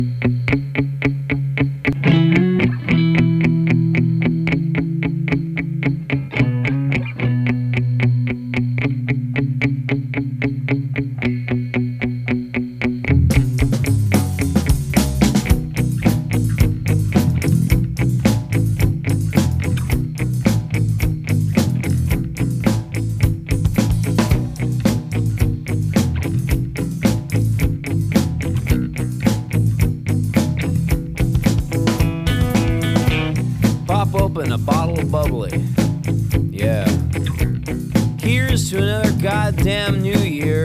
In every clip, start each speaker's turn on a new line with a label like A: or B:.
A: Open a bottle of bubbly. Yeah. Here's to another goddamn new year.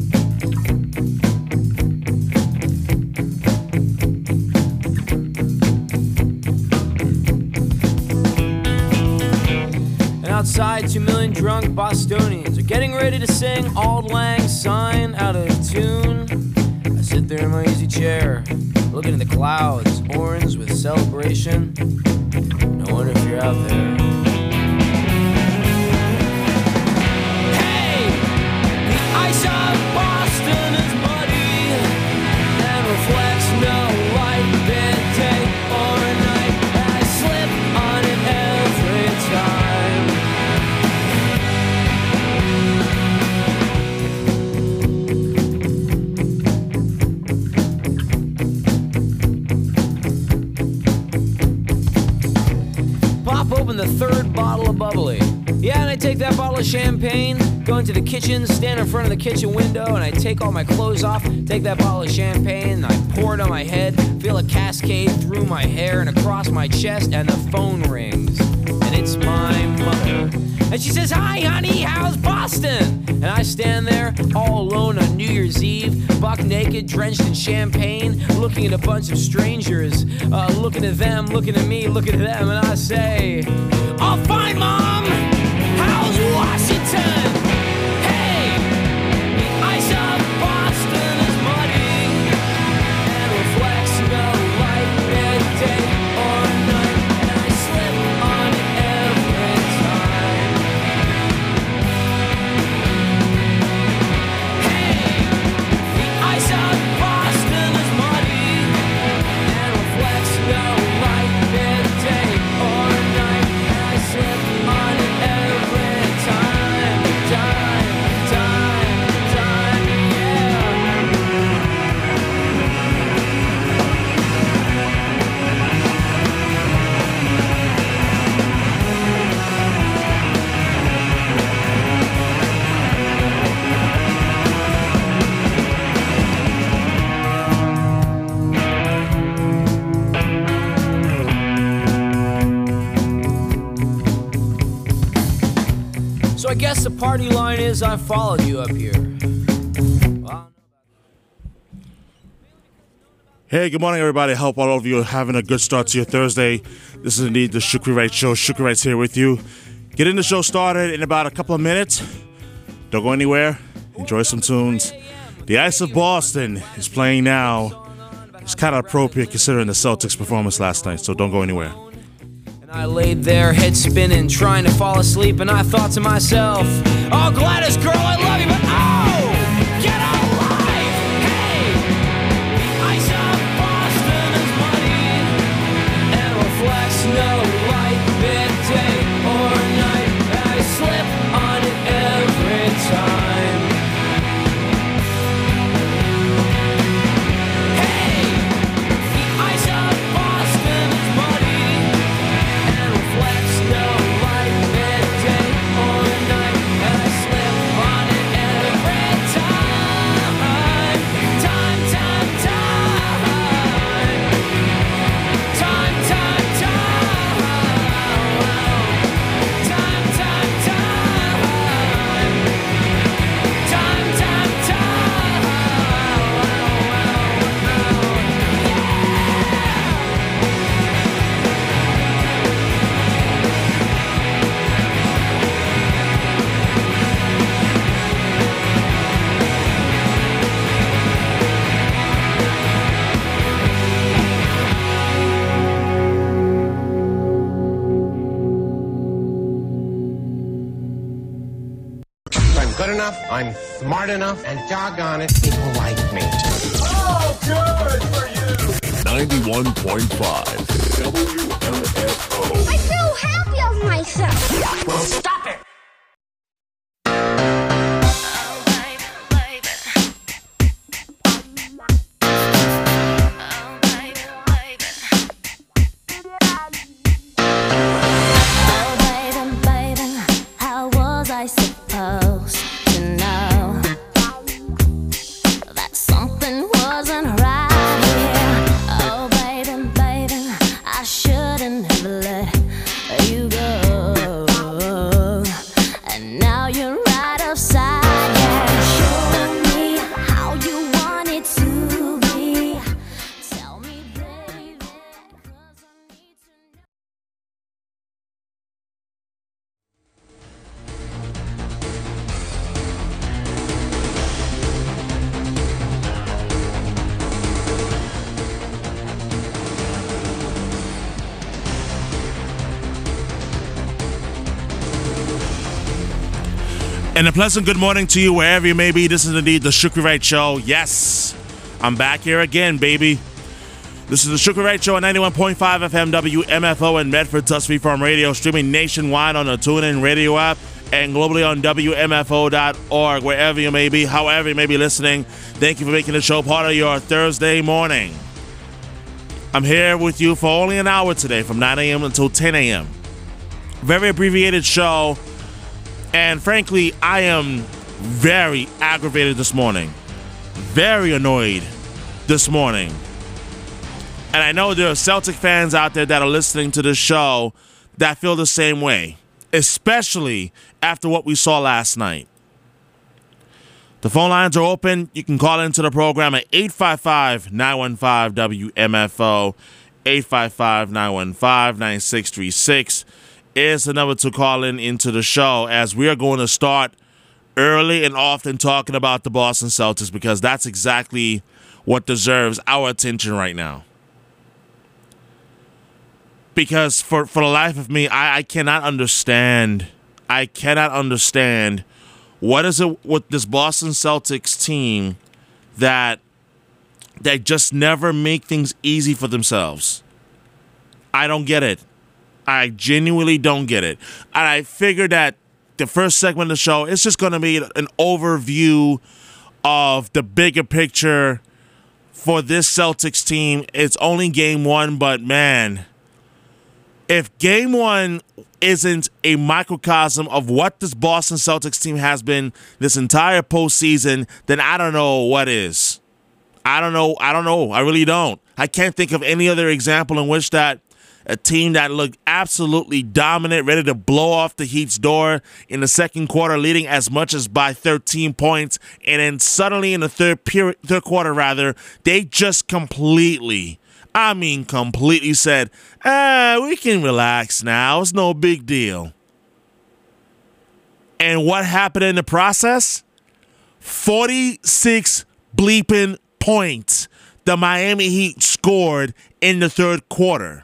A: And outside, 2 million drunk Bostonians are getting ready to sing Auld Lang Syne out of tune. I sit there in my easy chair, looking at the clouds, orange with celebration. I wonder if you're out there. Hey! The ice of Boston is muddy and reflects no light, day or night. I slip on it every Open the third bottle of bubbly. Yeah, and I take that bottle of champagne, go into the kitchen, stand in front of the kitchen window, and I take all my clothes off, take that bottle of champagne, and I pour it on my head, feel a cascade through my hair and across my chest, and the phone rings. And it's my mother. And she says, "Hi, honey, how's Boston?" And I stand there all alone on New Year's Eve, buck naked, drenched in champagne, looking at a bunch of strangers, looking at them, looking at me, looking at them, and I say, "All fine, Mom. How's Washington? Hey, the ice of Boston is muddy and reflects no light, midday or night, and I slip on it every time. Hey, the ice of Boston is muddy and reflects no light, midday or night, and I slip on it every time, yeah. So I guess the party line is I followed you up here.
B: Hey, good morning, everybody. I hope all of you are having a good start to your Thursday. This is indeed the Shukri Wright Show. Shukri Wright's here with you. Getting the show started in about a couple of minutes. Don't go anywhere. Enjoy some tunes. The Ice of Boston is playing now. It's kind of appropriate considering the Celtics' performance last night, so don't go anywhere.
A: I laid there, head spinning, trying to fall asleep, and I thought to myself, "Oh, Gladys, girl, I love you, but oh, get alive! Hey, the ice of Boston is muddy and reflects no light, midday or night, and I slip on it every time. Hey, the ice of Boston is muddy and reflects no light, midday or night, and I slip on it every time. Time, time, time. Time, time, time. Time, time, time. Time, time, time.
C: I'm good enough, I'm smart enough, and doggone it, people like me.
D: Oh, good for you! 91.5 WMFO.
E: I feel happy of myself.
C: Well, stop it!
F: I supposed to know that something wasn't right here. Oh, baby, baby, I shouldn't have let you go. And now you're right upside down. Show me how you want it to be. Tell me, baby, 'cause I need to know.
B: And a pleasant good morning to you wherever you may be. This is indeed the Shukri Wright Show. Yes, I'm back here again, baby. This is the Shukri Wright Show at 91.5 FM WMFO in Medford, Tuskegee Farm Radio, streaming nationwide on the TuneIn Radio app and globally on WMFO.org, wherever you may be, however you may be listening. Thank you for making the show part of your Thursday morning. I'm here with you for only an hour today, from 9 a.m. until 10 a.m. Very abbreviated show. And frankly, I am very aggravated this morning. Very annoyed this morning. And I know there are Celtic fans out there that are listening to this show that feel the same way, especially after what we saw last night. The phone lines are open. You can call into the program at 855-915-WMFO, 855-915-9636. Is the number to call into the show, as we are going to start early and often talking about the Boston Celtics, because that's exactly what deserves our attention right now. Because for the life of me, I cannot understand. I cannot understand what is it with this Boston Celtics team that they just never make things easy for themselves. I don't get it. I genuinely don't get it. And I figured that the first segment of the show is just going to be an overview of the bigger picture for this Celtics team. It's only game one, but man, if game one isn't a microcosm of what this Boston Celtics team has been this entire postseason, then I don't know what is. I don't know. I really don't. I can't think of any other example in which that a team that looked absolutely dominant, ready to blow off the Heat's door in the second quarter, leading as much as by 13 points. And then suddenly in the third quarter, they just completely said, we can relax now. It's no big deal. And what happened in the process? 46 bleeping points the Miami Heat scored in the third quarter.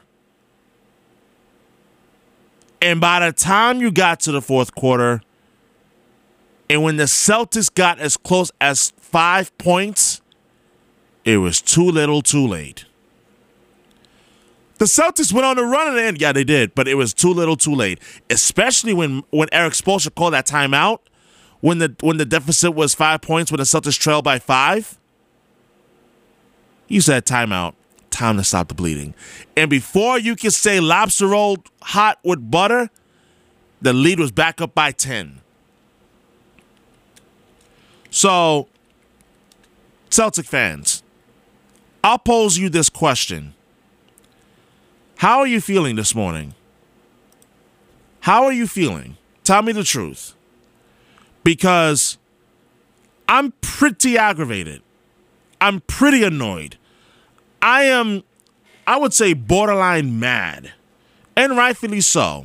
B: And by the time you got to the fourth quarter, and when the Celtics got as close as 5 points, it was too little too late. The Celtics went on the run in the end. Yeah, they did, but it was too little too late. Especially when Eric Spoelstra called that timeout, when the deficit was 5 points, when the Celtics trailed by 5. You said timeout. Time to stop the bleeding. And before you can say lobster roll hot with butter, the lead was back up by 10. So, Celtic fans, I'll pose you this question. How are you feeling this morning? How are you feeling? Tell me the truth. Because I'm pretty aggravated. I'm pretty annoyed. I would say, borderline mad, and rightfully so.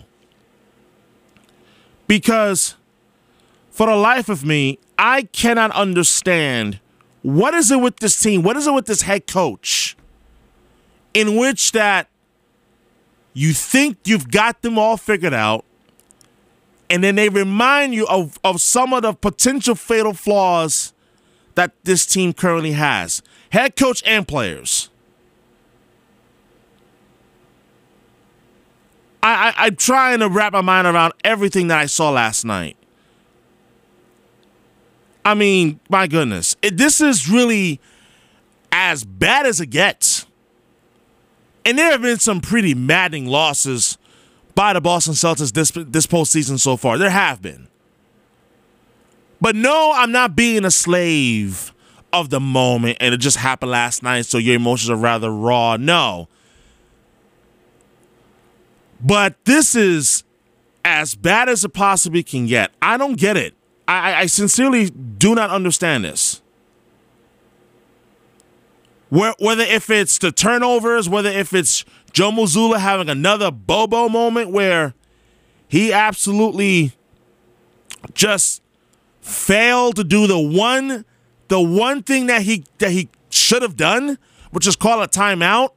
B: Because for the life of me, I cannot understand what is it with this team, what is it with this head coach, in which that you think you've got them all figured out, and then they remind you of some of the potential fatal flaws that this team currently has. Head coach and players. I'm trying to wrap my mind around everything that I saw last night. I mean, my goodness. This is really as bad as it gets. And there have been some pretty maddening losses by the Boston Celtics this postseason so far. There have been. But no, I'm not being a slave of the moment and it just happened last night, so your emotions are rather raw. No. But this is as bad as it possibly can get. I don't get it. I sincerely do not understand this. Whether if it's the turnovers, whether if it's Joe Mazzulla having another Bobo moment where he absolutely just failed to do the one thing that he should have done, which is call a timeout.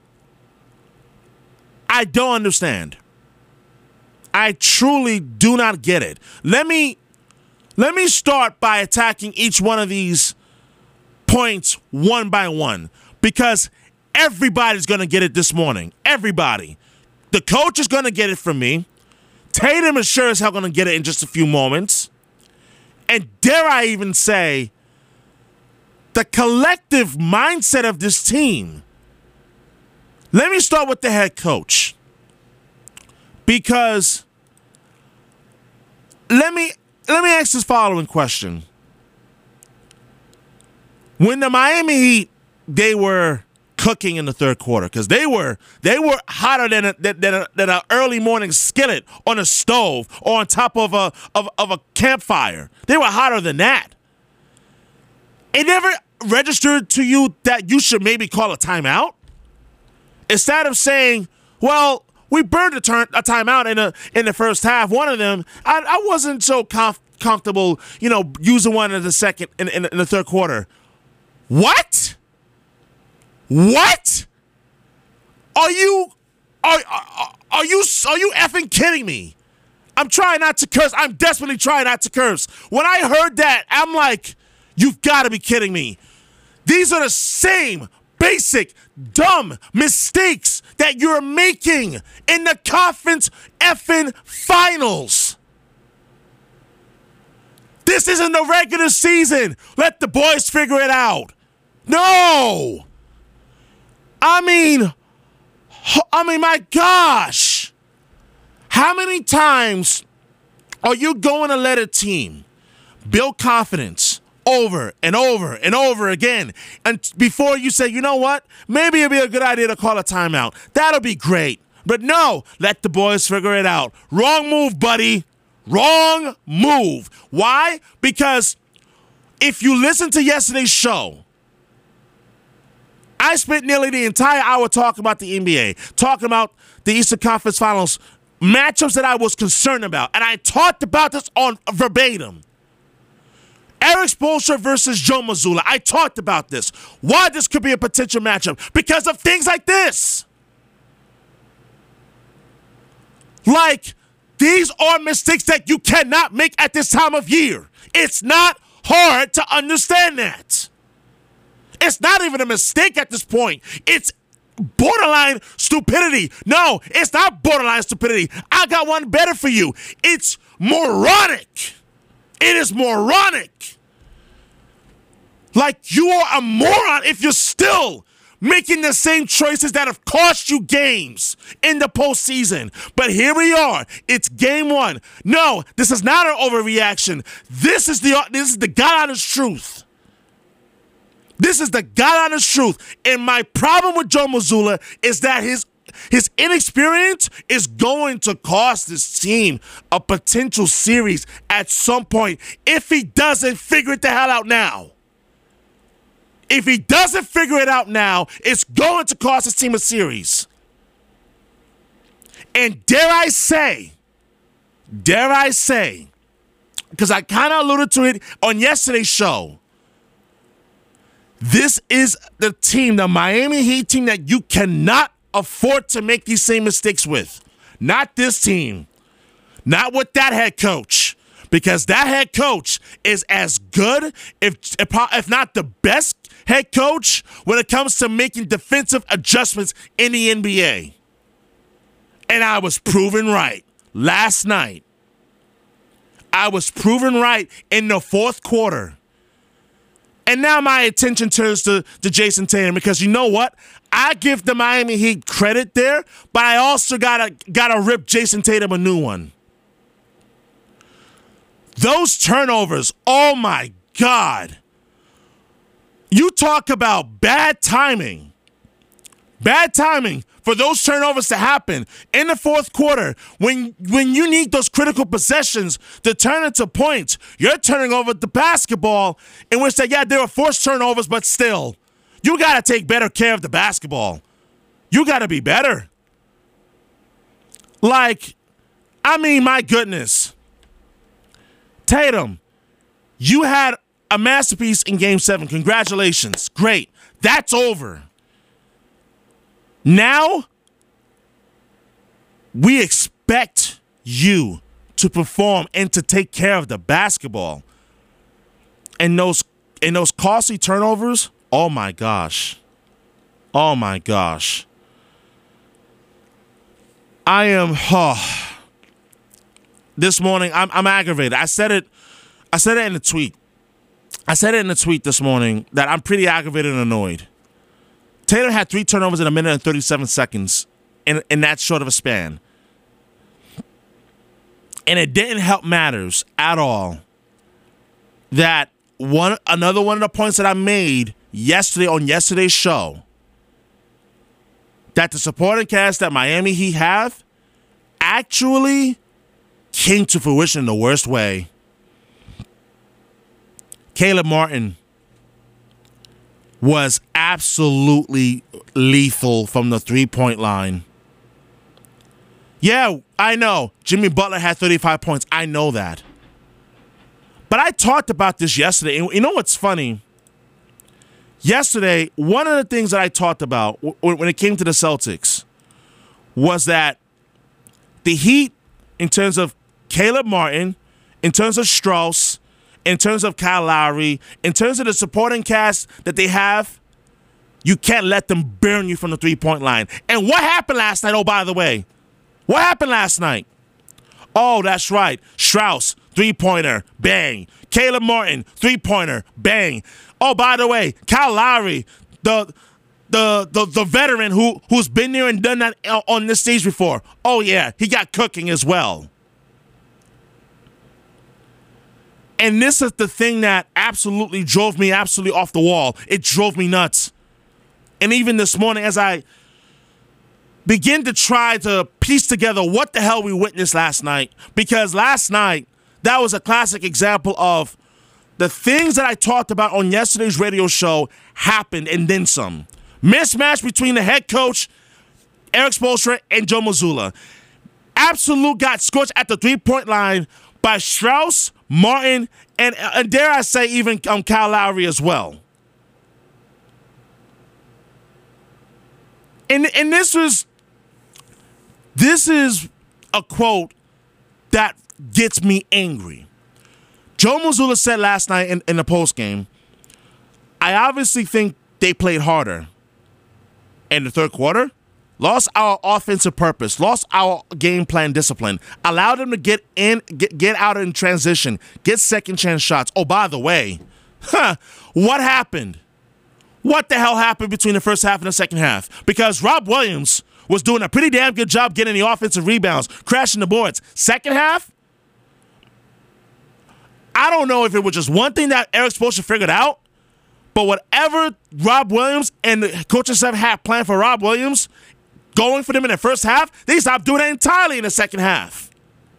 B: I don't understand. I truly do not get it. Let me start by attacking each one of these points one by one, because everybody's going to get it this morning. Everybody. The coach is going to get it from me. Tatum is sure as hell going to get it in just a few moments. And dare I even say, the collective mindset of this team. Let me start with the head coach. Because let me ask this following question. When the Miami Heat, they were cooking in the third quarter, because they were hotter than an early morning skillet on a stove or on top of a campfire. They were hotter than that. It never registered to you that you should maybe call a timeout? Instead of saying, well, we burned a timeout in the first half. One of them, I wasn't so comfortable, using one in the second in the third quarter. What? What? Are you effing kidding me? I'm trying not to curse. I'm desperately trying not to curse. When I heard that, I'm like, you've got to be kidding me. These are the same basic, dumb mistakes that you're making in the conference effing finals. This isn't the regular season. Let the boys figure it out. No. I mean, my gosh. How many times are you going to let a team build confidence over and over and over again, and before you say, you know what, maybe it'd be a good idea to call a timeout? That'll be great. But no, let the boys figure it out. Wrong move, buddy. Wrong move. Why? Because if you listen to yesterday's show, I spent nearly the entire hour talking about the NBA, talking about the Eastern Conference Finals matchups that I was concerned about. And I talked about this on verbatim. Erik Spoelstra versus Joe Mazzulla. I talked about this. Why this could be a potential matchup. Because of things like this. Like, these are mistakes that you cannot make at this time of year. It's not hard to understand that. It's not even a mistake at this point. It's borderline stupidity. No, it's not borderline stupidity. I got one better for you. It's moronic. It is moronic. Like, you are a moron if you're still making the same choices that have cost you games in the postseason. But here we are. It's game one. No, this is not an overreaction. This is the God-honest truth. This is the God-honest truth. And my problem with Joe Mazzulla is that his inexperience is going to cost this team a potential series at some point if he doesn't figure it the hell out now. If he doesn't figure it out now, it's going to cost his team a series. And dare I say, because I kind of alluded to it on yesterday's show, this is the team, the Miami Heat team, that you cannot afford to make these same mistakes with. Not this team. Not with that head coach. Because that head coach is as good, if not the best head coach when it comes to making defensive adjustments in the NBA. And I was proven right last night. I was proven right in the fourth quarter. And now my attention turns to Jason Tatum because you know what? I give the Miami Heat credit there, but I also gotta rip Jason Tatum a new one. Those turnovers, oh my God. You talk about bad timing. Bad timing for those turnovers to happen in the fourth quarter when you need those critical possessions to turn into points. You're turning over the basketball in which there were forced turnovers, but still, you got to take better care of the basketball. You got to be better. My goodness. Tatum, you had a masterpiece in Game 7. Congratulations. Great. That's over. Now, we expect you to perform and to take care of the basketball. And those costly turnovers, oh my gosh. Oh my gosh. This morning, I'm aggravated. I said it in the tweet. I said it in the tweet this morning that I'm pretty aggravated and annoyed. Tatum had 3 turnovers in a minute and 37 seconds in that short of a span. And it didn't help matters at all that another one of the points that I made yesterday on yesterday's show, that the supporting cast that Miami Heat have actually came to fruition in the worst way. Caleb Martin was absolutely lethal from the 3-point line. Yeah, I know. Jimmy Butler had 35 points. I know that. But I talked about this yesterday. And you know what's funny? Yesterday, one of the things that I talked about when it came to the Celtics was that the Heat, in terms of Caleb Martin, in terms of Strauss, in terms of Kyle Lowry, in terms of the supporting cast that they have, you can't let them burn you from the 3-point line. And what happened last night, oh, by the way? What happened last night? Oh, that's right. Strauss, 3-pointer, bang. Caleb Martin, 3-pointer, bang. Oh, by the way, Kyle Lowry, the veteran who's been there and done that on this stage before. Oh, yeah, he got cooking as well. And this is the thing that absolutely drove me absolutely off the wall. It drove me nuts. And even this morning, as I begin to try to piece together what the hell we witnessed last night, because last night, that was a classic example of the things that I talked about on yesterday's radio show happened and then some. Mismatch between the head coach, Erik Spoelstra, and Joe Mazzulla. Absolute got scorched at the 3-point line by Strauss, Martin, and dare I say even Kyle Lowry as well. And this is a quote that gets me angry. Joe Mazzulla said last night in the postgame, I obviously think they played harder in the third quarter, lost our offensive purpose, lost our game plan discipline, allowed them to get out in transition, get second chance shots. Oh, by the way, what happened? What the hell happened between the first half and the second half? Because Rob Williams was doing a pretty damn good job getting the offensive rebounds, crashing the boards. Second half, I don't know if it was just one thing that Erik Spoelstra figured out, but whatever Rob Williams and the coaching staff had planned for Rob Williams, going for them in the first half, they stopped doing it entirely in the second half.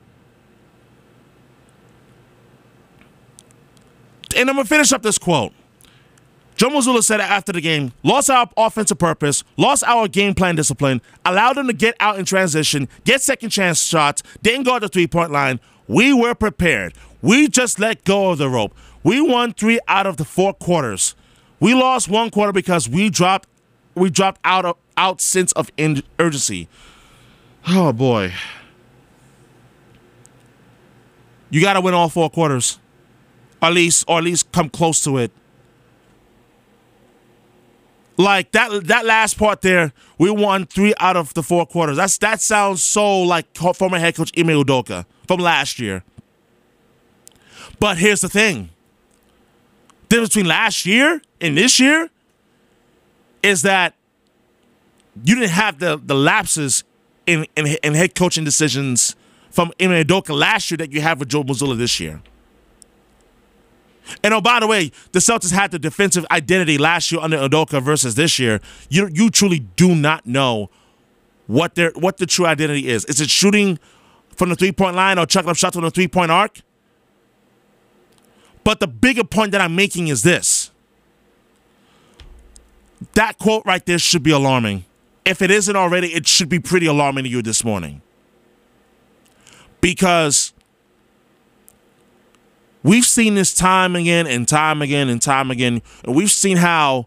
B: And I'm going to finish up this quote. Joe Mazzulla said after the game, lost our offensive purpose, lost our game plan discipline, allowed them to get out in transition, get second chance shots, didn't go at the 3-point line. We were prepared. We just let go of the rope. We won 3 out of the 4 quarters. We lost 1 quarter because we dropped out sense of urgency. Oh, boy. You got to win all 4 quarters. Or at least come close to it. Like that last part there, we won 3 out of the 4 quarters. That sounds so like former head coach Ime Udoka from last year. But here's the thing. The difference between last year and this year is that you didn't have the lapses in head coaching decisions from Ime Udoka last year that you have with Joe Mazzulla this year. And oh, by the way, the Celtics had the defensive identity last year under Udoka versus this year. You truly do not know what the true identity is. Is it shooting from the 3-point line or chucking up shots on the 3-point arc? But the bigger point that I'm making is this. That quote right there should be alarming. If it isn't already, it should be pretty alarming to you this morning. Because we've seen this time again and time again and time again. And we've seen how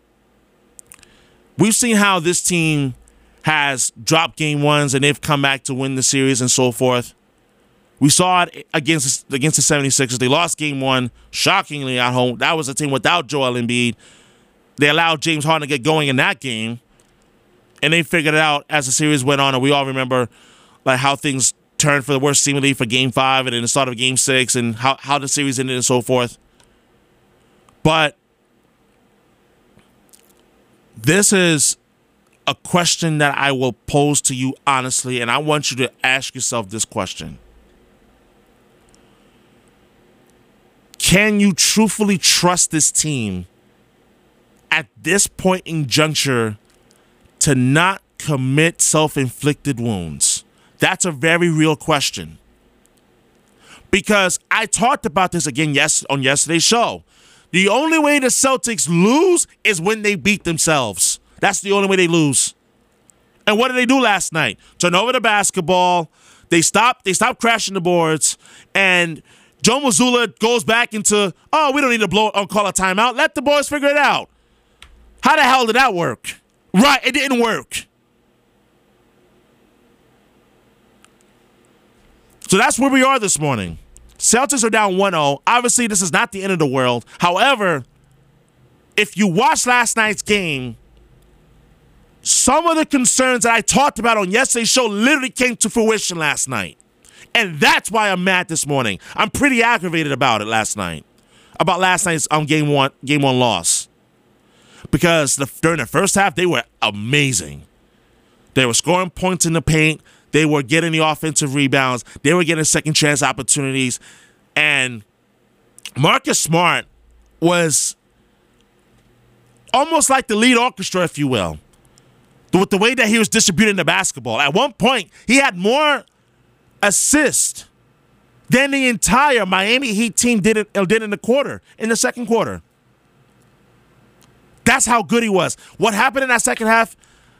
B: this team has dropped game ones and they've come back to win the series and so forth. We saw it against the 76ers. They lost game 1, shockingly, at home. That was a team without Joel Embiid. They allowed James Harden to get going in that game. And they figured it out as the series went on. And we all remember like how things turned for the worst seemingly for Game 5 and then the start of Game 6 and how the series ended and so forth. But this is a question that I will pose to you honestly, and I want you to ask yourself this question. Can you truthfully trust this team at this point in juncture to not commit self-inflicted wounds? That's a very real question. Because I talked about this again on yesterday's show. The only way the Celtics lose is when they beat themselves. That's the only way they lose. And what did they do last night? Turn over the basketball. They stopped crashing the boards. And Joe Mazzulla goes back into, we don't need to call a timeout. Let the boys figure it out. How the hell did that work? Right, it didn't work. So that's where we are this morning. Celtics are down 1-0. Obviously, this is not the end of the world. However, if you watch last night's game, some of the concerns that I talked about on yesterday's show literally came to fruition last night. And that's why I'm mad this morning. I'm pretty aggravated about it last night. About last night's game one loss. Because during the first half, they were amazing. They were scoring points in the paint. They were getting the offensive rebounds. They were getting second chance opportunities. And Marcus Smart was almost like the lead orchestra, if you will, with the way that he was distributing the basketball. At one point, he had more assists than the entire Miami Heat team did in the second quarter. That's how good he was. What happened in that second half?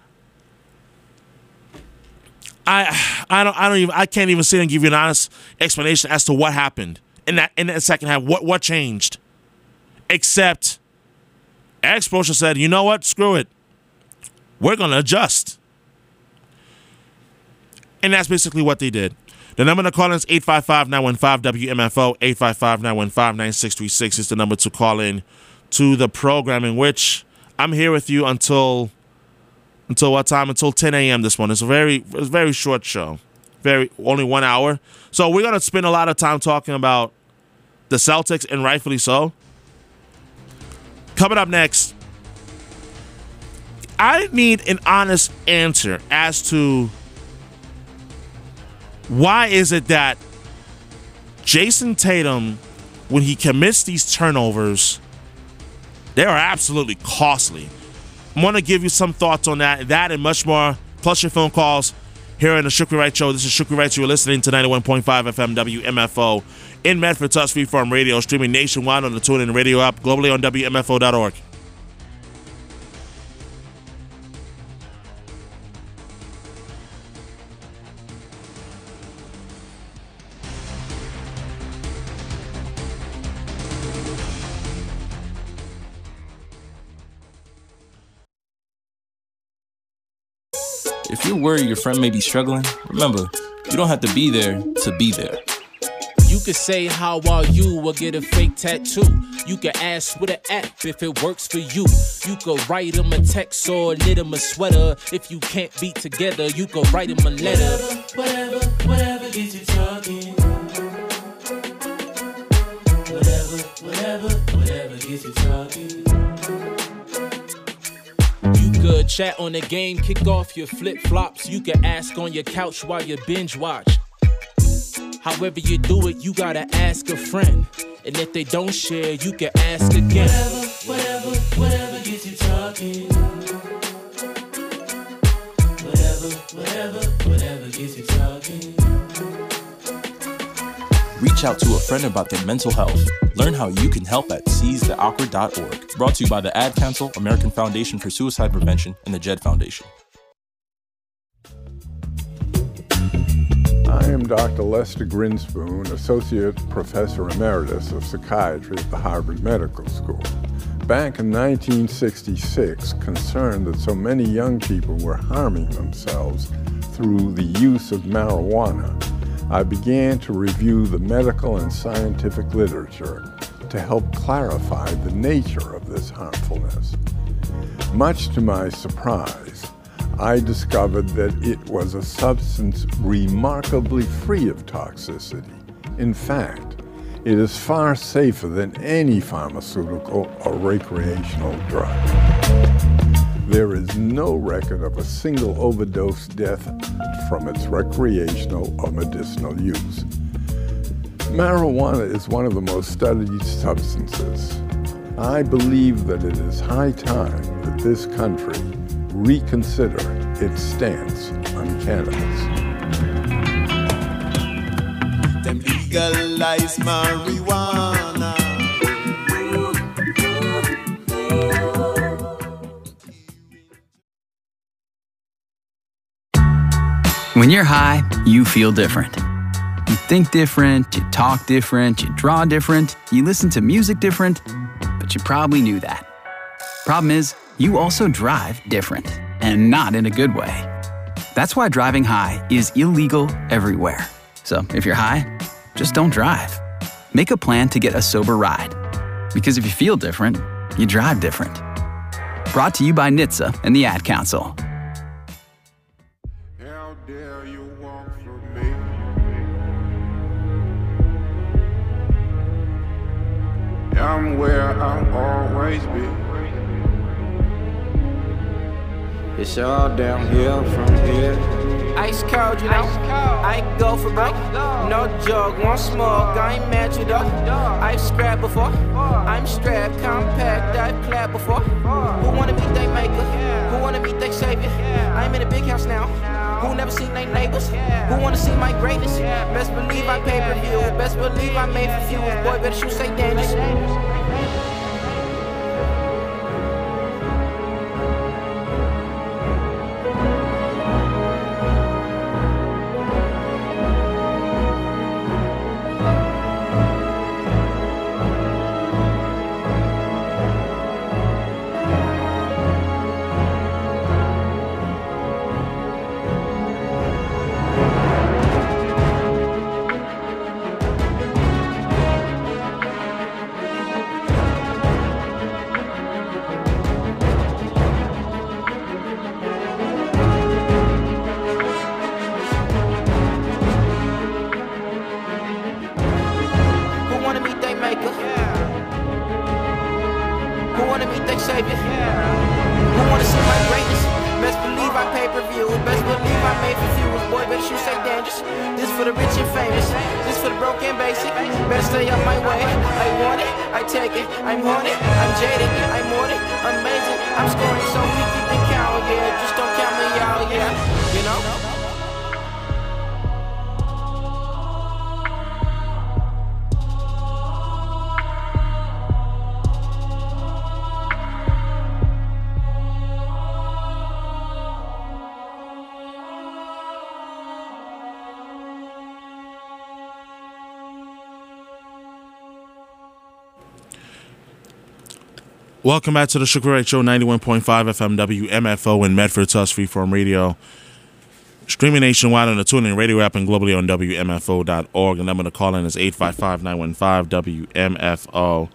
B: I can't even sit and give you an honest explanation as to what happened in that second half. What changed? Except Eric Spoelstra said, you know what? Screw it. We're going to adjust. And that's basically what they did. The number to call in is 855-915-WMFO. 855-915-9636 is the number to call in to the program, in which I'm here with you until what time? Until 10 a.m. this morning. It's a very short show. Only 1 hour. So we're going to spend a lot of time talking about the Celtics, and rightfully so. Coming up next, I need an honest answer as to why is it that Jason Tatum, when he commits these turnovers, they are absolutely costly. I'm going to give you some thoughts on that and much more, plus your phone calls here on the Shukri Wright Show. This is Shukri Wright. You're listening to 91.5 FM WMFO in Medford, Touch Freeform Radio, streaming nationwide on the TuneIn Radio app, globally on WMFO.org.
D: If you're worried your friend may be struggling, remember, you don't have to be there to be there. You could say how are you or get a fake tattoo. You can ask with an app if it works for you. You could write him a text or knit him a sweater. If you can't be together, you could write him a letter. Whatever gets you talking. Whatever gets you talking. You could chat on the game, kick off your flip-flops. You could ask on your couch while you binge watch. However you do it, you gotta ask a friend. And if they don't share, you can ask again. Whatever gets you talking. Whatever gets you talking.
G: Reach out to a friend about their mental health. Learn how you can help at seizetheawkward.org. Brought to you by the Ad Council, American Foundation for Suicide Prevention, and the JED Foundation.
H: I am Dr. Lester Grinspoon, Associate Professor Emeritus of Psychiatry at the Harvard Medical School. Back in 1966, concerned that so many young people were harming themselves through the use of marijuana, I began to review the medical and scientific literature to help clarify the nature of this harmfulness. Much to my surprise, I discovered that it was a substance remarkably free of toxicity. In fact, it is far safer than any pharmaceutical or recreational drug. There is no record of a single overdose death from its recreational or medicinal use. Marijuana is one of the most studied substances. I believe that it is high time that this country reconsider its stance on cannabis.
I: Them legalize marijuana.
J: When you're high, you feel different. You think different, you talk different, you draw different, you listen to music different, but you probably knew that. Problem is, you also drive different, and not in a good way. That's why driving high is illegal everywhere. So if you're high, just don't drive. Make a plan to get a sober ride. Because if you feel different, you drive different. Brought to you by NHTSA and the Ad Council.
I: How dare you walk from me? I'm where I'll always be. It's all downhill from here.
K: Ice cold, you know. I ain't go for broke. No joke, one smoke. I ain't mad you though. I've scrapped before. I'm strapped, compact. I've clapped before. Who wanna meet they maker? Who wanna meet they savior? I'm in a big house now. Who never seen they neighbors? Who wanna see my greatness? Best believe I pay per view. Best believe I made for few. Boy, better shoot, say dangerous.
B: Welcome back to the Sugar Ray Show, 91.5 FM WMFO in Medford, Tus Freeform Radio. Streaming nationwide on the TuneIn Radio app and globally on WMFO.org. The number to call in is 855-915-WMFO.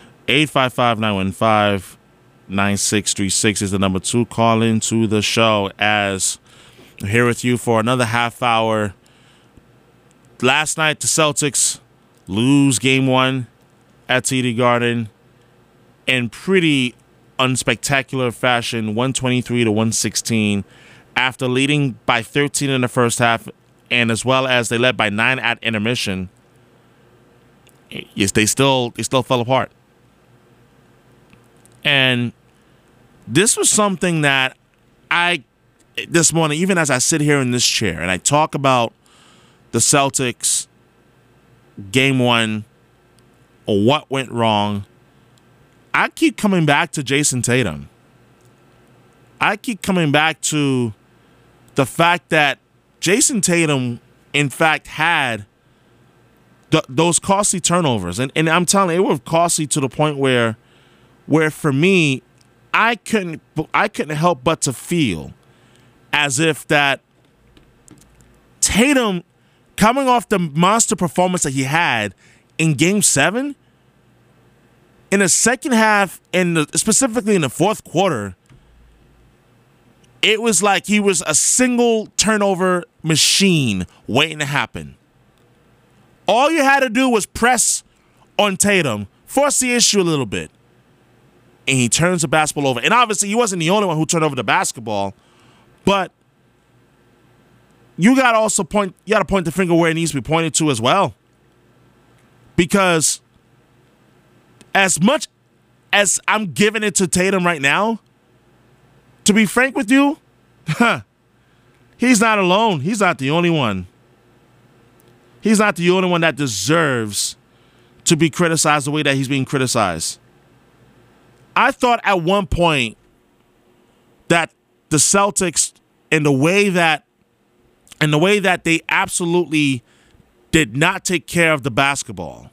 B: 855-915-9636 is the number to call into the show, as I'm here with you for another half hour. Last night, the Celtics lose game 1 at TD Garden in pretty unspectacular fashion, 123-116, after leading by 13 in the first half, and as well as they led by 9 at intermission. Yes, they still fell apart. And this was something that this morning, even as I sit here in this chair and I talk about the Celtics game 1 or what went wrong, I keep coming back to Jason Tatum. I keep coming back to the fact that Jason Tatum, in fact, had those costly turnovers. And I'm telling you, it was costly to the point where for me, I couldn't help but to feel as if that Tatum, coming off the monster performance that he had in Game 7, in the second half, specifically in the fourth quarter, it was like he was a single turnover machine waiting to happen. All you had to do was press on Tatum, force the issue a little bit, and he turns the basketball over. And obviously, he wasn't the only one who turned over the basketball, but you got to point the finger where it needs to be pointed to as well. Because as much as I'm giving it to Tatum right now, to be frank with you, he's not alone. He's not the only one. He's not the only one that deserves to be criticized the way that he's being criticized. I thought at one point that the Celtics, in the way that they absolutely did not take care of the basketball,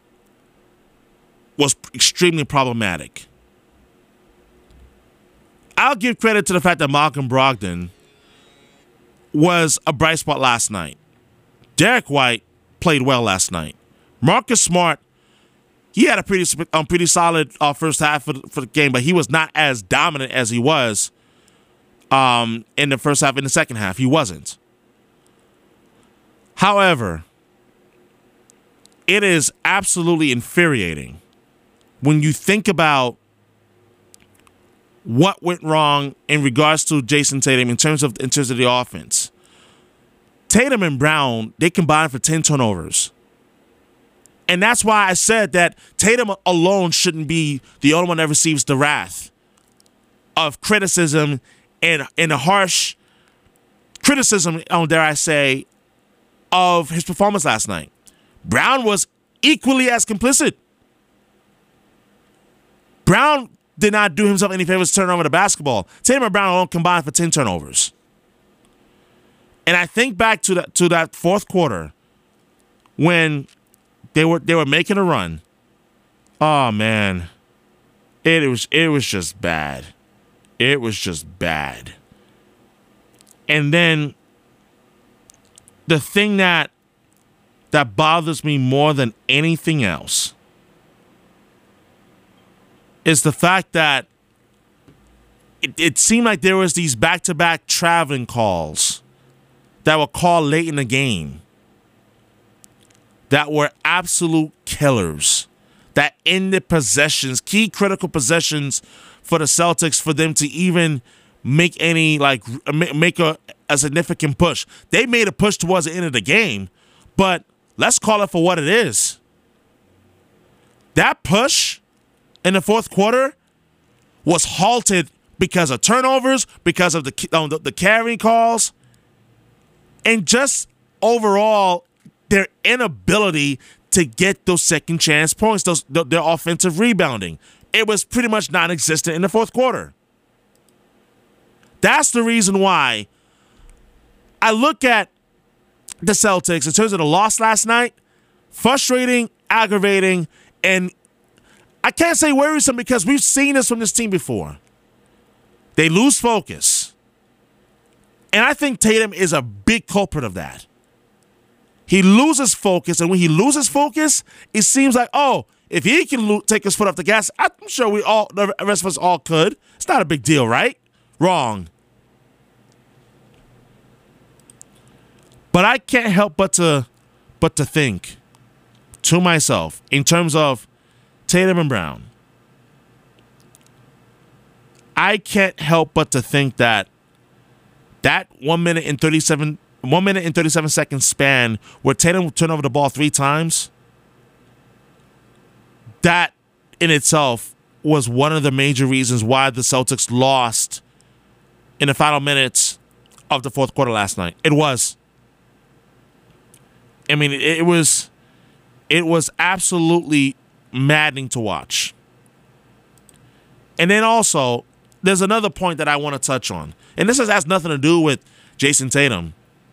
B: was extremely problematic. I'll give credit to the fact that Malcolm Brogdon was a bright spot last night. Derek White played well last night. Marcus Smart, he had a pretty solid first half for the game, but he was not as dominant as he was in the first half. In the second half, he wasn't. However, it is absolutely infuriating when you think about what went wrong in regards to Jason Tatum in terms of the offense. Tatum and Brown, they combined for 10 turnovers. And that's why I said that Tatum alone shouldn't be the only one that receives the wrath of criticism and a harsh criticism, dare I say, of his performance last night. Brown was equally as complicit. Brown did not do himself any favors to turn over the basketball. Tatum and Brown alone combined for 10 turnovers. And I think back to that fourth quarter when they were making a run. Oh man, it was just bad. It was just bad. And then the thing that bothers me more than anything else is the fact that it seemed like there was these back-to-back traveling calls that were called late in the game that were absolute killers, that ended possessions, key critical possessions for the Celtics, for them to even make any, make a significant push. They made a push towards the end of the game, but let's call it for what it is. That push in the fourth quarter was halted because of turnovers, because of the carrying calls, and just overall their inability to get those second chance points, their offensive rebounding. It was pretty much non-existent in the fourth quarter. That's the reason why I look at the Celtics in terms of the loss last night, frustrating, aggravating, and I can't say worrisome because we've seen this from this team before. They lose focus. And I think Tatum is a big culprit of that. He loses focus, and when he loses focus, it seems like, oh, if he can take his foot off the gas, I'm sure the rest of us all could. It's not a big deal, right? Wrong. But I can't help but to think to myself in terms of Tatum and Brown. I can't help but to think that 1 minute and 37 second span where Tatum turned over the ball 3 times, that in itself was one of the major reasons why the Celtics lost in the final minutes of the fourth quarter last night. It was. I mean, it was absolutely maddening to watch. And then also, there's another point that I want to touch on. And this has nothing to do with Jason Tatum.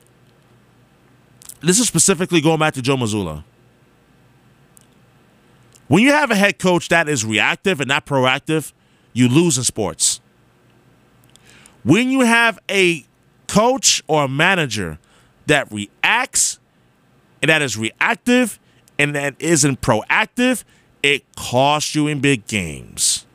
B: This is specifically going back to Joe Mazzulla. When you have a head coach that is reactive and not proactive, you lose in sports. When you have a coach or a manager that reacts and that is reactive and that isn't proactive, it costs you in big games.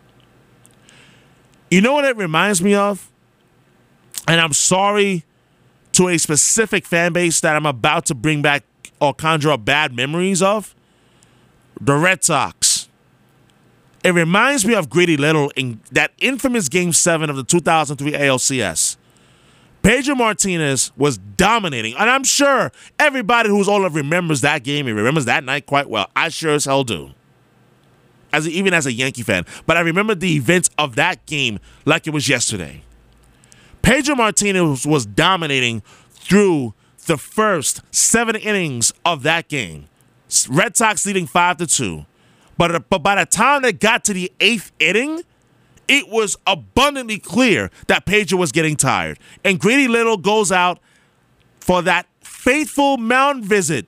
B: You know what it reminds me of? And I'm sorry to a specific fan base that I'm about to bring back or conjure up bad memories of. The Red Sox. It reminds me of Grady Little in that infamous Game 7 of the 2003 ALCS. Pedro Martinez was dominating, and I'm sure everybody who's old enough remembers that game and remembers that night quite well. I sure as hell do. Even as a Yankee fan. But I remember the events of that game like it was yesterday. Pedro Martinez was dominating through the first 7 innings of that game. Red Sox leading 5-2. But by the time they got to the 8th inning, it was abundantly clear that Pedro was getting tired. And Grady Little goes out for that faithful mound visit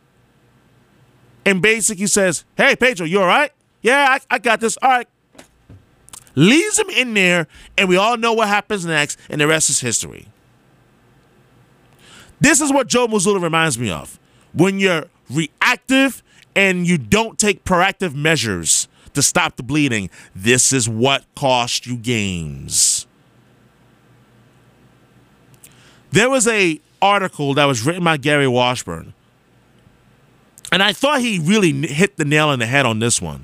B: and basically says, hey, Pedro, you all right? Yeah, I got this. All right. Leaves him in there, and we all know what happens next, and the rest is history. This is what Joe Mazzulla reminds me of. When you're reactive and you don't take proactive measures to stop the bleeding, this is what cost you games. There was an article that was written by Gary Washburn, and I thought he really hit the nail on the head on this one.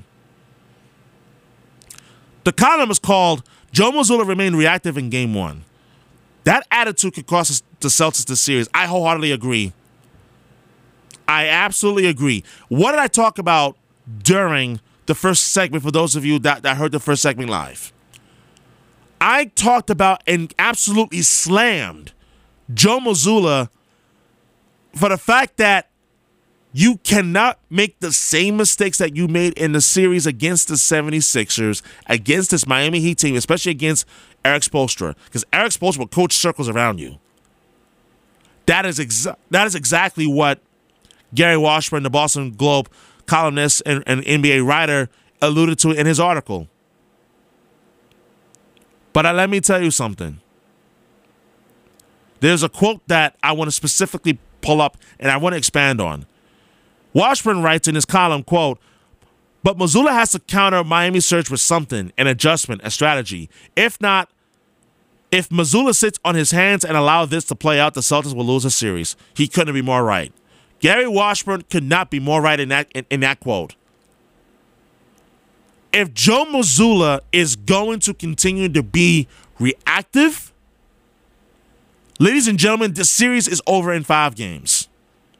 B: The column is called Joe Mazzulla Remained Reactive in Game 1. That attitude could cost the Celtics the series. I wholeheartedly agree. I absolutely agree. What did I talk about during the first segment for those of you that heard the first segment live? I talked about and absolutely slammed Joe Mazzulla for the fact that you cannot make the same mistakes that you made in the series against the 76ers, against this Miami Heat team, especially against Eric Spoelstra, because Eric Spoelstra will coach circles around you. That is exactly what Gary Washburn, the Boston Globe columnist and NBA writer, alluded to in his article. But let me tell you something. There's a quote that I want to specifically pull up and I want to expand on. Washburn writes in his column, quote, but Mazzulla has to counter Miami's surge with something, an adjustment, a strategy. If not, if Mazzulla sits on his hands and allow this to play out, the Celtics will lose a series. He couldn't be more right. Gary Washburn could not be more right in that quote. If Joe Mazzulla is going to continue to be reactive, ladies and gentlemen, this series is over in 5 games.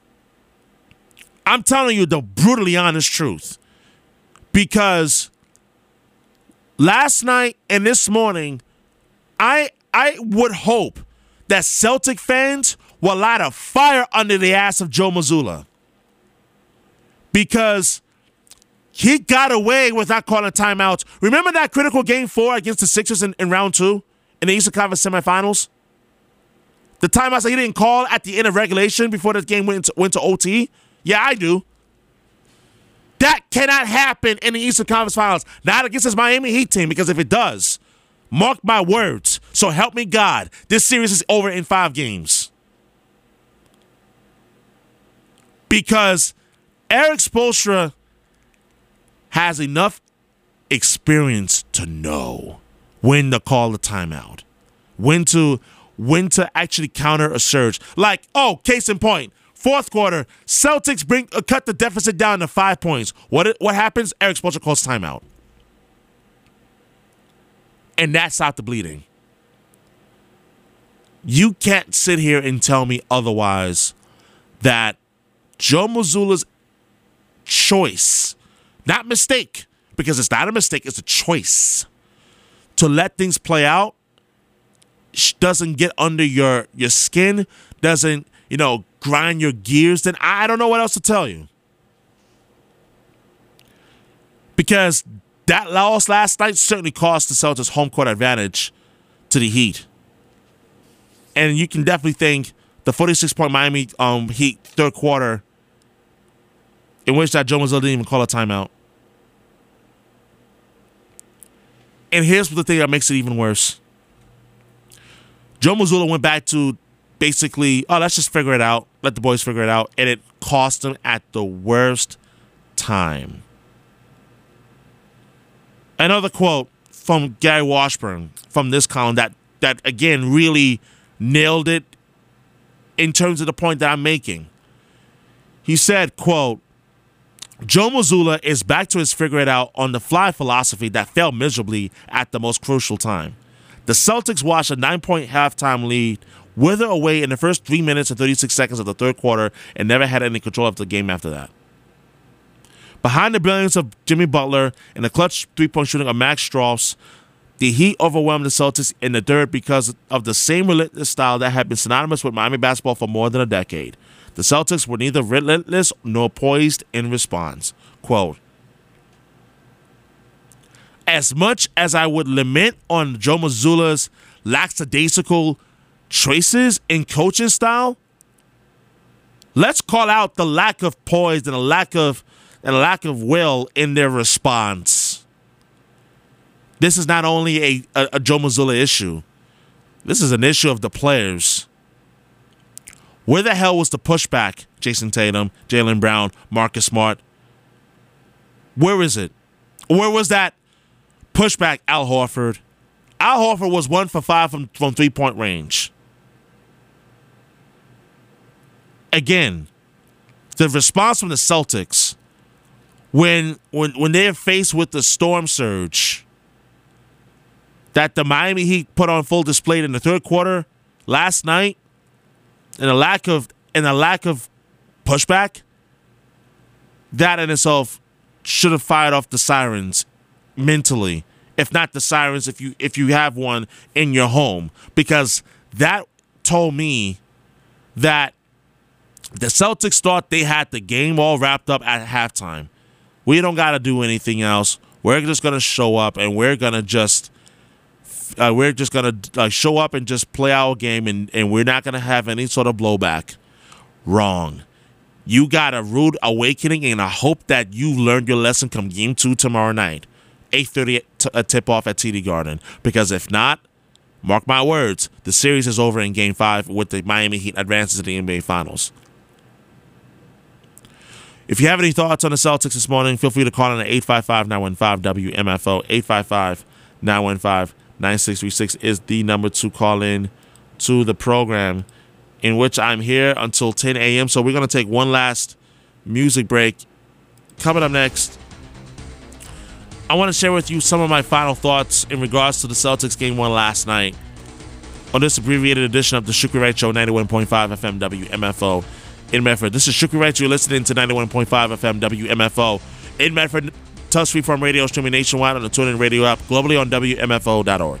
B: I'm telling you the brutally honest truth. Because last night and this morning, I would hope that Celtic fans will light a fire under the ass of Joe Mazzulla. Because he got away with not calling timeouts. Remember that critical Game 4 against the Sixers in round 2 in the Eastern Conference semifinals? The timeouts that he didn't call at the end of regulation before the game went to OT? Yeah, I do. That cannot happen in the Eastern Conference Finals. Not against this Miami Heat team, because if it does, Mark my words. So help me God. This series is over in 5 games. Because Erik Spoelstra has enough experience to know when to call the timeout, when to actually counter a surge. Like, case in point, fourth quarter, Celtics cut the deficit down to 5 points. What happens? Erik Spoelstra calls timeout. And that stopped the bleeding. You can't sit here and tell me otherwise that Joe Mazzulla's choice, not mistake, because it's not a mistake, it's a choice to let things play out, doesn't get under your skin, doesn't, grind your gears, then I don't know what else to tell you. Because that loss last night certainly cost the Celtics home court advantage to the Heat. And you can definitely think the 46-point Miami Heat third quarter, in which that Joe Mazzulla didn't even call a timeout. And here's the thing that makes it even worse. Joe Mazzulla went back to basically, let's just figure it out. Let the boys figure it out. And it cost him at the worst time. Another quote from Gary Washburn from this column that again really nailed it in terms of the point that I'm making. He said, quote, Joe Mazzulla is back to his figure it out on the fly philosophy that failed miserably at the most crucial time. The Celtics watched a 9-point halftime lead wither away in the first 3 minutes and 36 seconds of the third quarter and never had any control of the game after that. Behind the brilliance of Jimmy Butler and the clutch three-point shooting of Max Strus, the Heat overwhelmed the Celtics in the third because of the same relentless style that had been synonymous with Miami basketball for more than a decade. The Celtics were neither relentless nor poised in response. Quote, as much as I would lament on Joe Mazzulla's lackadaisical choices in coaching style, let's call out the lack of poise and a lack of will in their response. This is not only a Joe Mazzulla issue. This is an issue of the players. Where the hell was the pushback, Jason Tatum, Jaylen Brown, Marcus Smart? Where is it? Where was that pushback, Al Horford? Al Horford was 1 for 5 from 3-point range. Again, the response from the Celtics when they're faced with the storm surge that the Miami Heat put on full display in the third quarter last night, and a lack of pushback, that in itself should have fired off the sirens mentally, if not the sirens, if you have one in your home, because that told me that the Celtics thought they had the game all wrapped up at halftime. We don't got to do anything else. We're just going to show up and we're going to just show up and just play our game, and we're not going to have any sort of blowback. Wrong. You got a rude awakening, and I hope that you learned your lesson come game 2 tomorrow night. 8:30 a tip-off at TD Garden. Because if not, mark my words, the series is over in Game 5 with the Miami Heat advances to the NBA Finals. If you have any thoughts on the Celtics this morning, feel free to call in at 855-915-WMFO. 855-915-9636 is the number to call in to the program, in which I'm here until 10 a.m. So we're going to take one last music break. Coming up next, I want to share with you some of my final thoughts in regards to the Celtics Game 1 last night on this abbreviated edition of the Shukri Wright Show, 91.5 FM WMFO in Medford. This is Shukri Wright. You're listening to 91.5 FM WMFO in Medford. Touch Freeform Radio, streaming nationwide on the TuneIn Radio app, globally on WMFO.org.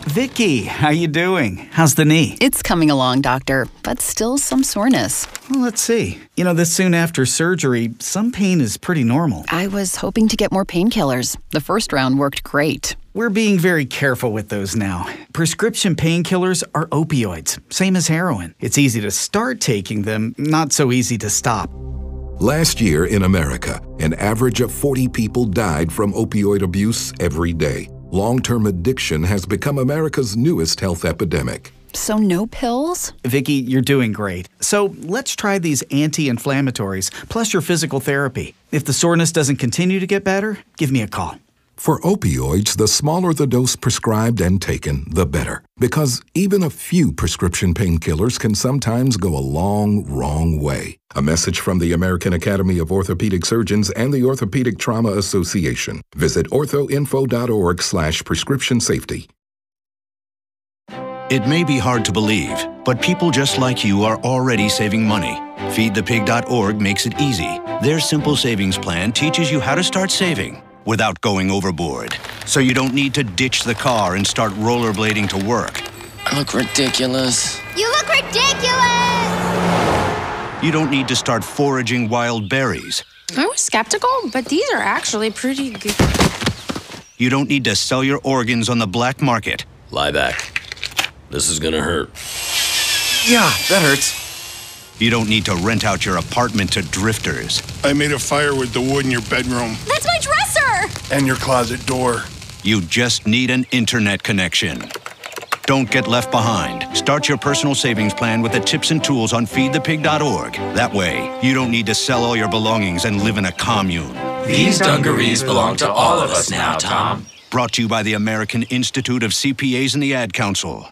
L: Vicky, how you doing? How's the knee?
M: It's coming along, doctor, but still some soreness.
L: Well, let's see. This soon after surgery, some pain is pretty normal.
M: I was hoping to get more painkillers. The first round worked great.
L: We're being very careful with those now. Prescription painkillers are opioids, same as heroin. It's easy to start taking them, not so easy to stop.
N: Last year in America, an average of 40 people died from opioid abuse every day. Long-term addiction has become America's newest health epidemic.
M: So no pills?
L: Vicky, you're doing great. So let's try these anti-inflammatories, plus your physical therapy. If the soreness doesn't continue to get better, give me a call.
N: For opioids, the smaller the dose prescribed and taken, the better. Because even a few prescription painkillers can sometimes go a long, wrong way. A message from the American Academy of Orthopedic Surgeons and the Orthopedic Trauma Association. Visit orthoinfo.org/prescription safety.
O: It may be hard to believe, but people just like you are already saving money. FeedThePig.org makes it easy. Their simple savings plan teaches you how to start saving without going overboard. So you don't need to ditch the car and start rollerblading to work.
P: I look ridiculous.
E: You look ridiculous!
O: You don't need to start foraging wild berries.
Q: I was skeptical, but these are actually pretty good.
O: You don't need to sell your organs on the black market.
P: Lie back. This is gonna hurt.
C: Yeah, that hurts.
O: You don't need to rent out your apartment to drifters.
R: I made a fire with the wood in your bedroom.
E: That's my dresser!
R: And your closet door.
O: You just need an internet connection. Don't get left behind. Start your personal savings plan with the tips and tools on feedthepig.org. That way, you don't need to sell all your belongings and live in a commune.
P: These dungarees belong to all of us now, Tom.
O: Brought to you by the American Institute of CPAs and the Ad Council.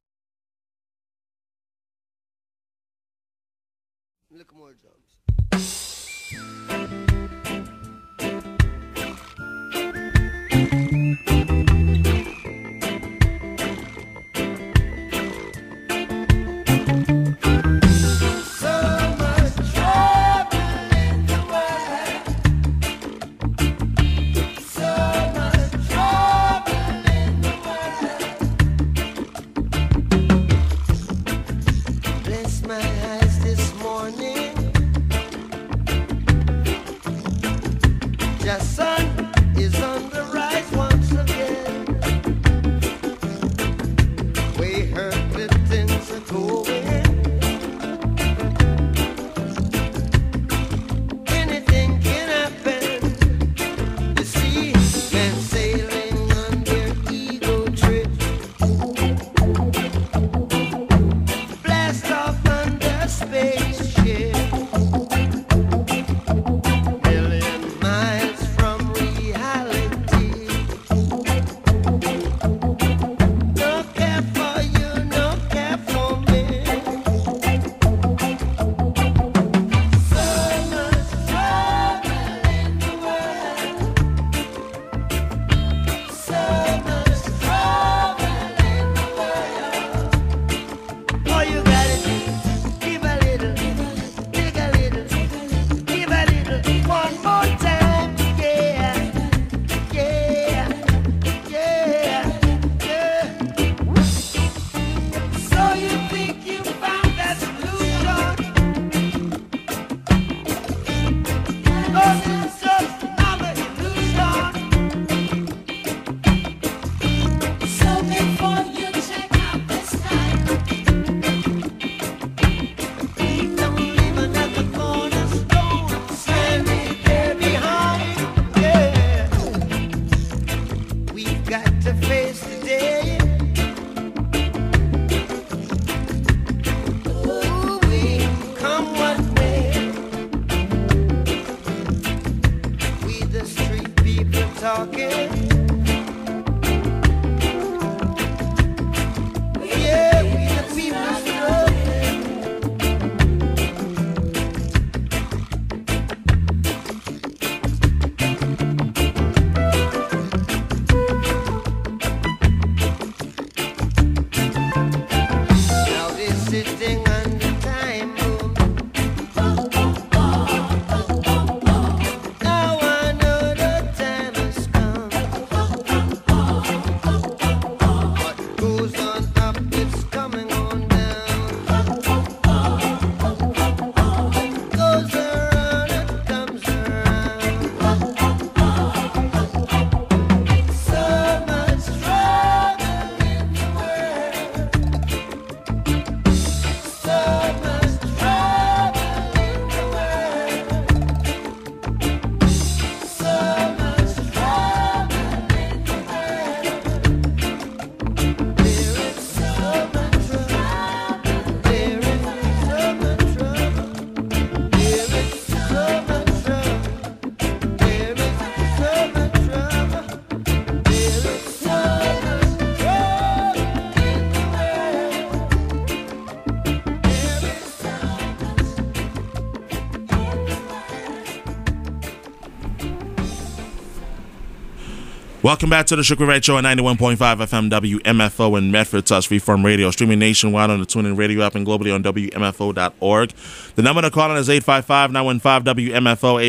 B: Welcome back to the Sugar Ray Show at 91.5 FM WMFO in Medford, Touch Freeform Radio, streaming nationwide on the TuneIn Radio app and globally on WMFO.org. The number to call in is 855-915-WMFO,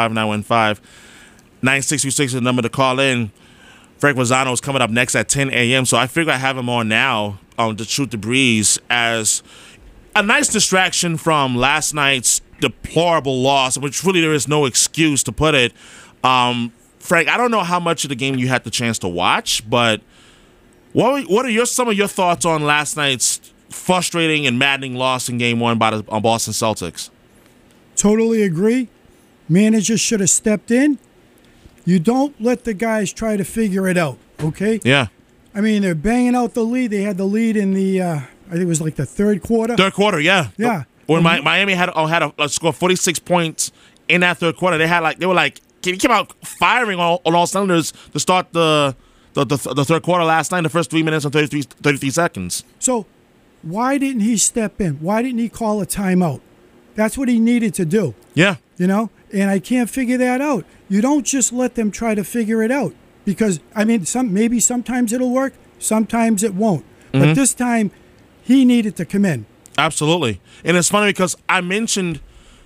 B: 855-915-9626 is the number to call in. Frank Lozano is coming up next at 10 a.m., so I figure I have him on now to shoot the breeze as a nice distraction from last night's deplorable loss, which really there is no excuse to put it. Frank, I don't know how much of the game you had the chance to watch, but what are some of your thoughts on last night's frustrating and maddening loss in Game 1 by the Boston Celtics?
S: Totally agree. Manager should have stepped in. You don't let the guys try to figure it out, okay?
B: Yeah.
S: I mean, they're banging out the lead. They had the lead in the, I think it was like the third quarter.
B: Third quarter, yeah.
S: Yeah.
B: When Miami had a score 46 points in that third quarter, they were like, he came out firing on all cylinders to start the third quarter last night, the first 3 minutes and 33 seconds.
S: So why didn't he step in? Why didn't he call a timeout? That's what he needed to do.
B: Yeah.
S: You know? And I can't figure that out. You don't just let them try to figure it out. Because, I mean, maybe sometimes it'll work, sometimes it won't. Mm-hmm. But this time, he needed to come in.
B: Absolutely. And it's funny because I mentioned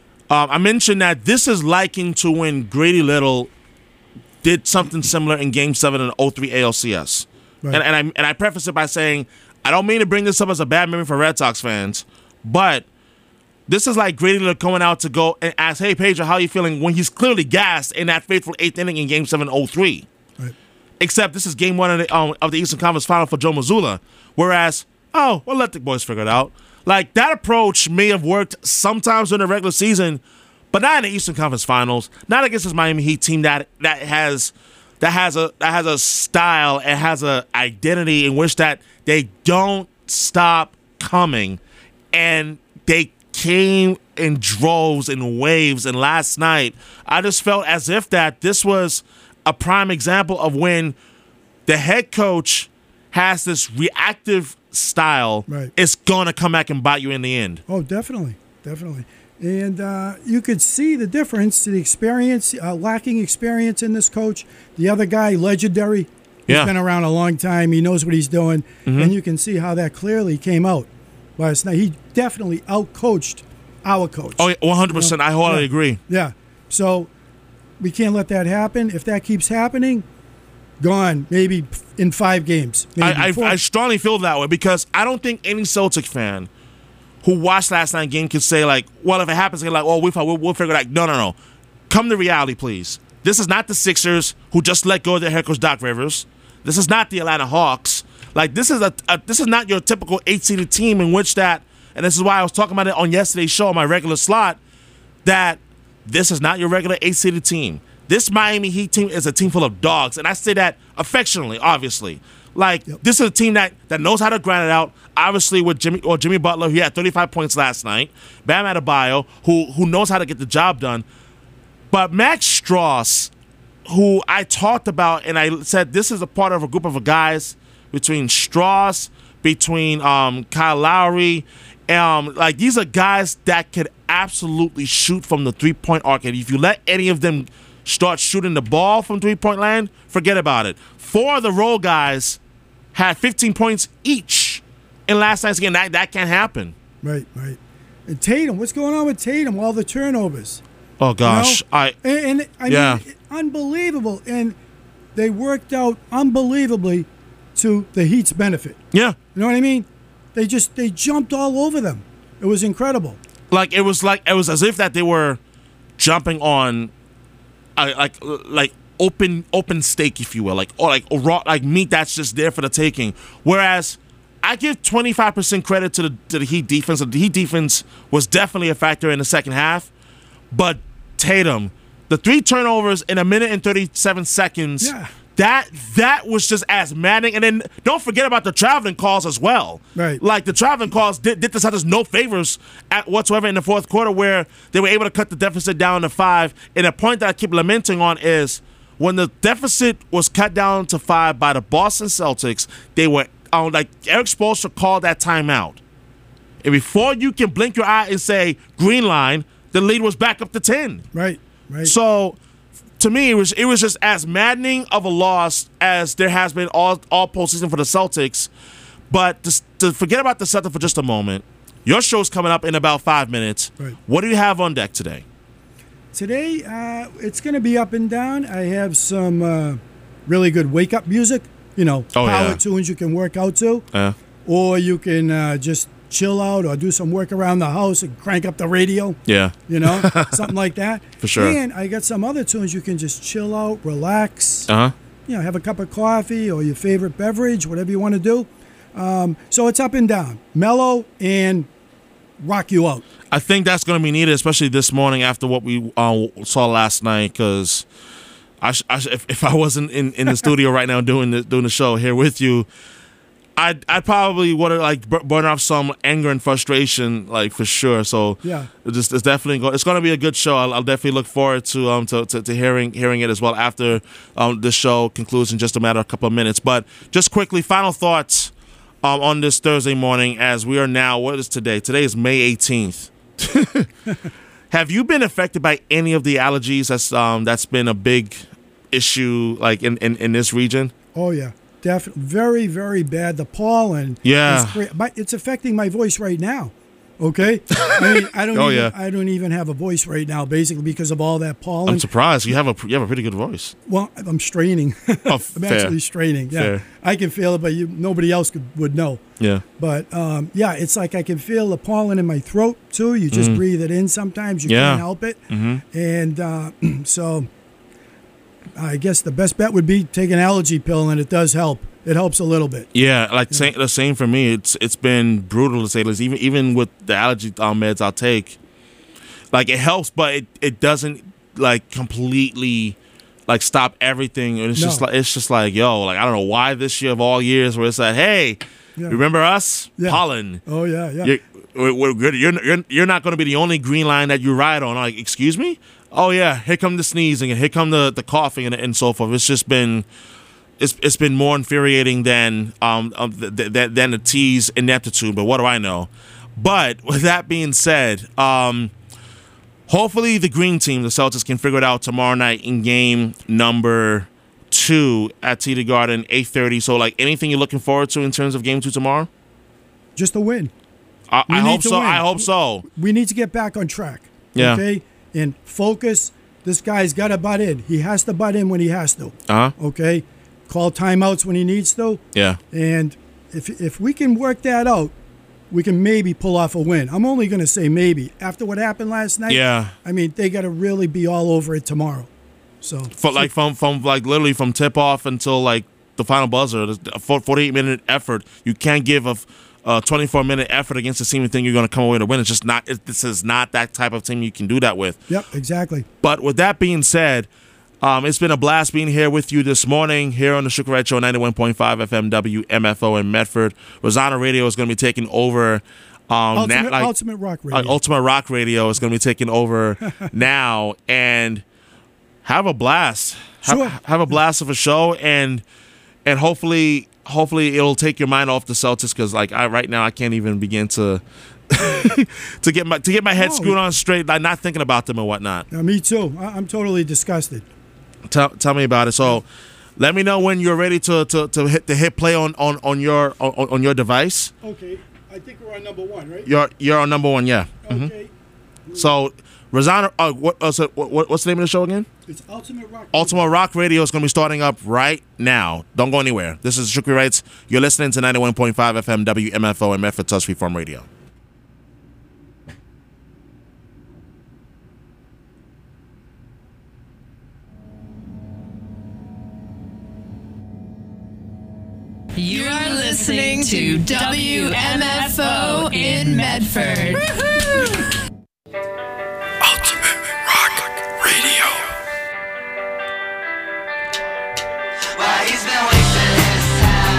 B: that this is likened to when Grady Little did something similar in Game 7 in the 03 ALCS. Right. And I preface it by saying, I don't mean to bring this up as a bad memory for Red Sox fans, but this is like Grady Little going out to go and ask, hey, Pedro, how are you feeling, when he's clearly gassed in that fateful 8th inning in Game 7 03. Right. Except this is Game 1 of the Eastern Conference Final for Joe Mazzulla, whereas, we'll let the boys figure it out. Like, that approach may have worked sometimes during the regular season, but not in the Eastern Conference Finals. Not against this Miami Heat team that has a style and has a identity in which that they don't stop coming, and they came in droves and waves. And last night, I just felt as if that this was a prime example of when the head coach has this reactive style, right, it's going to come back and bite you in the end.
S: Oh, definitely. And you could see the difference, the experience, lacking experience in this coach. The other guy, legendary, he's been around a long time. He knows what he's doing. Mm-hmm. And you can see how that clearly came out last night. He definitely out-coached our coach.
B: Oh, 100%. You know? I wholly agree.
S: Yeah. So we can't let that happen. If that keeps happening, gone maybe in 5 games.
B: I strongly feel that way because I don't think any Celtic fan who watched last night's game could say, like, well, if it happens, they're like, oh, we'll figure it out. No. Come to reality, please. This is not the Sixers who just let go of their head coach, Doc Rivers. This is not the Atlanta Hawks. Like, this is this is not your typical 8-seeded team in which that, and this is why I was talking about it on yesterday's show on my regular slot, that this is not your regular 8-seeded team. This Miami Heat team is a team full of dogs, and I say that affectionately, obviously. Like, this is a team that knows how to grind it out. Obviously, with Jimmy Butler, who had 35 points last night. Bam Adebayo, who knows how to get the job done. But Max Strus, who I talked about, and I said this is a part of a group of guys between Strus, between Kyle Lowry. Like, these are guys that could absolutely shoot from the three-point arc. And if you let any of them start shooting the ball from three-point land, forget about it. 4 of the role guys had 15 points each in last night's game. That can't happen.
S: Right. And Tatum, what's going on with Tatum? All the turnovers.
B: Oh, gosh.
S: I mean, unbelievable. And they worked out unbelievably to the Heat's benefit.
B: Yeah.
S: You know what I mean? They jumped all over them. It was incredible.
B: It was as if that they were jumping on like open steak, if you will, like raw, like meat that's just there for the taking. Whereas I give 25% credit to the Heat defense. The Heat defense was definitely a factor in the second half, but Tatum, the 3 turnovers in 1 minute and 37 seconds.
S: Yeah.
B: That was just as maddening. And then don't forget about the traveling calls as well.
S: Right.
B: Like, the traveling calls did the Celtics no favors whatsoever in the fourth quarter, where they were able to cut the deficit down to 5. And a point that I keep lamenting on is when the deficit was cut down to 5 by the Boston Celtics, they were like Eric Spoelstra called that timeout. And before you can blink your eye and say green line, the lead was back up to 10.
S: Right.
B: So to me, it was just as maddening of a loss as there has been all postseason for the Celtics. But to forget about the Celtics for just a moment, your show's coming up in about 5 minutes.
S: Right.
B: What do you have on deck today?
S: Today, it's going to be up and down. I have some really good wake-up music, power tunes you can work out to. Or you can just chill out or do some work around the house and crank up the radio.
B: Yeah.
S: Something like that.
B: For sure.
S: And I got some other tunes you can just chill out, relax.
B: Uh-huh.
S: Have a cup of coffee or your favorite beverage, whatever you want to do. So it's up and down, mellow and rock you out.
B: I think that's going to be needed, especially this morning after what we saw last night. Because if I wasn't in the studio right now doing the show here with you, I probably would have burn off some anger and frustration, for sure. So
S: yeah,
B: it's definitely it's going to be a good show. I'll definitely look forward to hearing it as well after the show concludes in just a matter of a couple of minutes. But just quickly, final thoughts on this Thursday morning as we are now. What is today? Today is May 18th. Have you been affected by any of the allergies that's been a big issue in this region?
S: Oh yeah. Definitely, very, very bad. The pollen.
B: Yeah.
S: It's affecting my voice right now. Okay. I mean, I don't even have a voice right now, basically because of all that pollen.
B: I'm surprised you have a pretty good voice.
S: Well, I'm straining.
B: Oh,
S: I'm actually straining. Yeah.
B: Fair.
S: I can feel it, but nobody else would know.
B: Yeah.
S: But it's like I can feel the pollen in my throat too. You just breathe it in. Sometimes you can't help it, and so. I guess the best bet would be take an allergy pill, and it does help. It helps a little bit.
B: Yeah, the same for me. It's been brutal to say this. Even with the allergy meds I'll take, it helps, but it doesn't completely stop everything. And it's just yo, I don't know why this year of all years where it's like, hey, remember us?
S: Yeah.
B: Pollen.
S: Oh yeah.
B: We're good. You're not going to be the only green line that you ride on. Excuse me. Oh yeah, here come the sneezing and here come the coughing and so forth. It's just been, it's been more infuriating than the T's ineptitude. But what do I know? But with that being said, hopefully the green team, the Celtics, can figure it out tomorrow night in game number 2 at TD Garden, 8:30. So anything you're looking forward to in terms of game 2 tomorrow?
S: Just a win.
B: I hope so. I hope so.
S: We need to get back on track.
B: Yeah.
S: Okay. And focus. This guy's got to butt in. He has to butt in when he has to. Okay? Call timeouts when he needs to.
B: Yeah.
S: And if we can work that out, we can maybe pull off a win. I'm only going to say maybe. After what happened last night, I mean, they got to really be all over it tomorrow. So
B: from literally from tip-off until the final buzzer, a 48-minute effort, you can't give a 24-minute effort against the team and think you're going to come away to win. It's just not. This is not that type of team you can do that with.
S: Yep, exactly.
B: But with that being said, it's been a blast being here with you this morning here on the Sugar Ray Show, 91.5 FM WMFO in Medford. Rosanna Radio is going to be taking over.
S: Ultimate Rock Radio.
B: Ultimate Rock Radio is going to be taking over now, and have a blast.
S: Sure.
B: Have a blast of a show, and hopefully it'll take your mind off the Celtics because right now I can't even begin to to get my head screwed on straight, not thinking about them and whatnot.
S: Me too. I'm totally disgusted.
B: Tell me about it. So let me know when you're ready to hit play on your device.
S: Okay, I think we're on number 1, right?
B: You're on number 1, yeah.
S: Okay.
B: So Rosanna, what's the name of the show again?
S: It's Ultimate Rock Radio.
B: Ultimate Rock Radio is going to be starting up right now. Don't go anywhere. This is Shukri Wrights. You're listening to 91.5 FM WMFO and Medford Touch Freeform Radio.
T: You are listening to WMFO in Medford. Woohoo!